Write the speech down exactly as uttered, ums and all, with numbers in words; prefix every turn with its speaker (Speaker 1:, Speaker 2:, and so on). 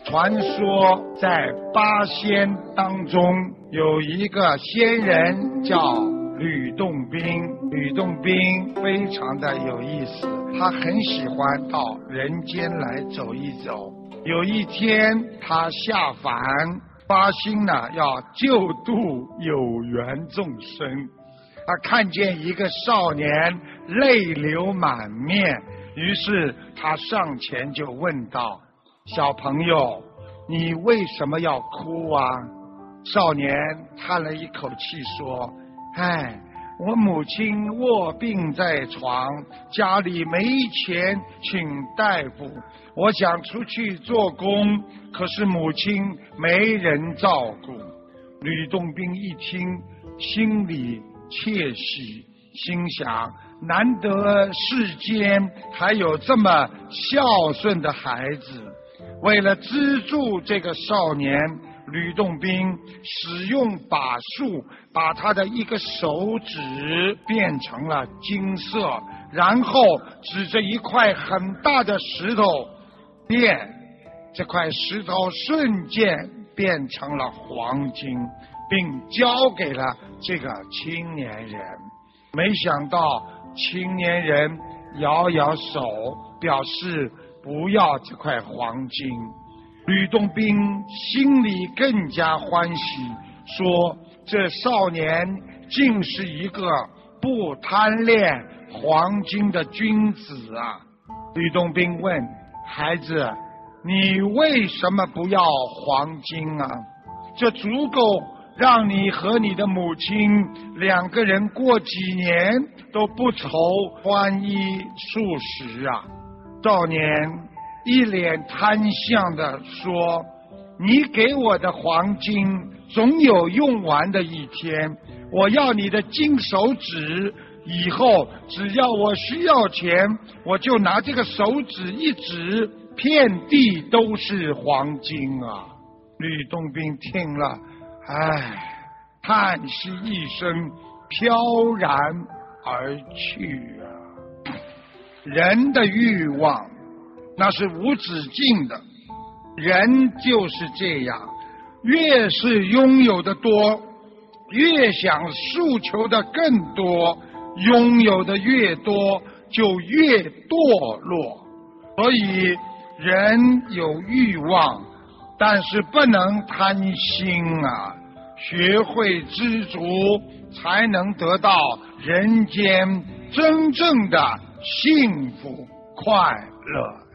Speaker 1: 传说在八仙当中有一个仙人叫吕洞宾，吕洞宾非常的有意思，他很喜欢到人间来走一走。有一天他下凡，发心呢要救度有缘众生，他看见一个少年泪流满面，于是他上前就问道：小朋友，你为什么要哭啊？少年叹了一口气说：唉，我母亲卧病在床，家里没钱请大夫，我想出去做工，可是母亲没人照顾。吕洞宾一听，心里窃喜，心想难得世间还有这么孝顺的孩子。为了资助这个少年，吕洞宾使用法术，把他的一个手指变成了金色，然后指着一块很大的石头变，这块石头瞬间变成了黄金，并交给了这个青年人。没想到青年人摇摇手，表示不要这块黄金。吕洞宾心里更加欢喜，说这少年竟是一个不贪恋黄金的君子啊。吕洞宾问孩子，你为什么不要黄金啊？这足够让你和你的母亲两个人过几年都不愁穿衣素食啊。少年一脸贪相的说，你给我的黄金总有用完的一天，我要你的金手指，以后只要我需要钱，我就拿这个手指一指，遍地都是黄金啊。吕洞宾听了，唉，叹息一声，飘然而去啊。人的欲望那是无止境的，人就是这样，越是拥有的多，越想诉求的更多，拥有的越多，就越堕落。所以人有欲望，但是不能贪心啊，学会知足，才能得到人间真正的幸福快乐。